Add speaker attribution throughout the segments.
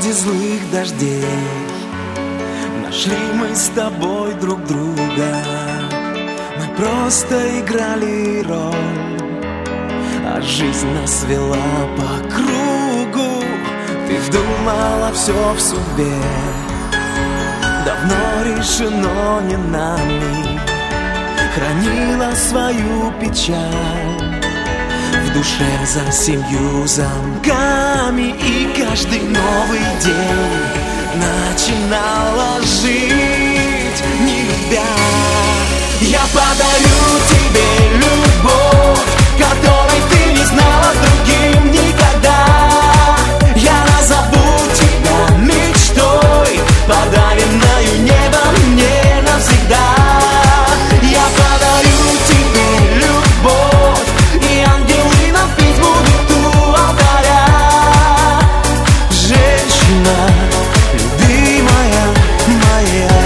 Speaker 1: среди злых дождей нашли мы с тобой друг друга. Мы просто играли роль, а жизнь нас вела по кругу. Ты думала, все в судьбе давно решено не нами. Хранила свою печаль в душе за 7 замками. И каждый новый день начинала жить, не любя. Я подарю тебе любовь, которой ты не знала другим никогда. Я назову тебя мечтой, подаренную небом мне навсегда. Я подарю тебе любовь, и ангелы нам петь будут у алтаря. Женщина, любимая моя.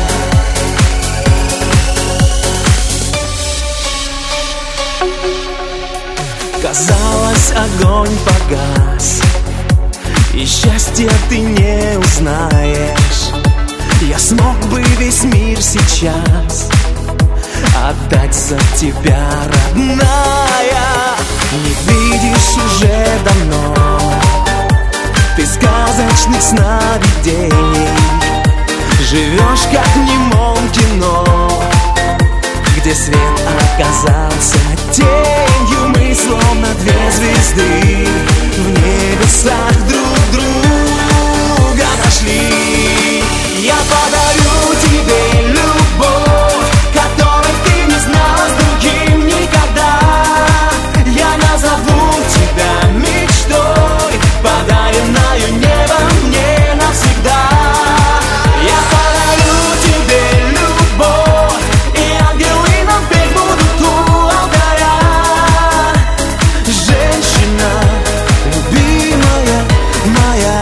Speaker 1: Казалось, огонь погас, и счастья ты не узнаешь. Я смог бы весь мир сейчас отдать за тебя, родная. Не видишь уже давно ты сказочных сновидений. Живешь как в немом кино, где свет оказался тенью. Мы словно 2 звезды в небесах друг друга нашли. Я подарю тебе любовь, которой ты не знала с другим никогда. Я назову тебя мечтой, подаренную небом мне навсегда. Я подарю тебе любовь, и ангелы нам петь будут у алтаря. Женщина, любимая моя.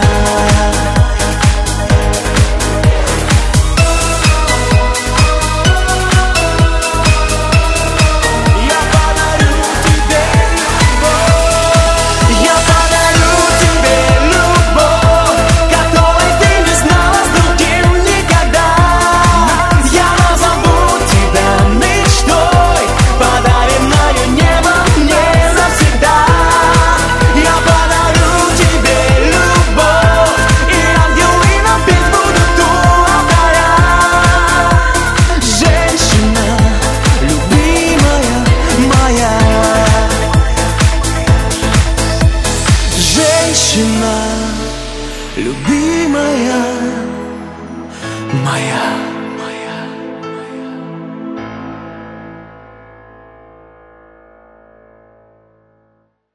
Speaker 1: Женщина, любимая моя.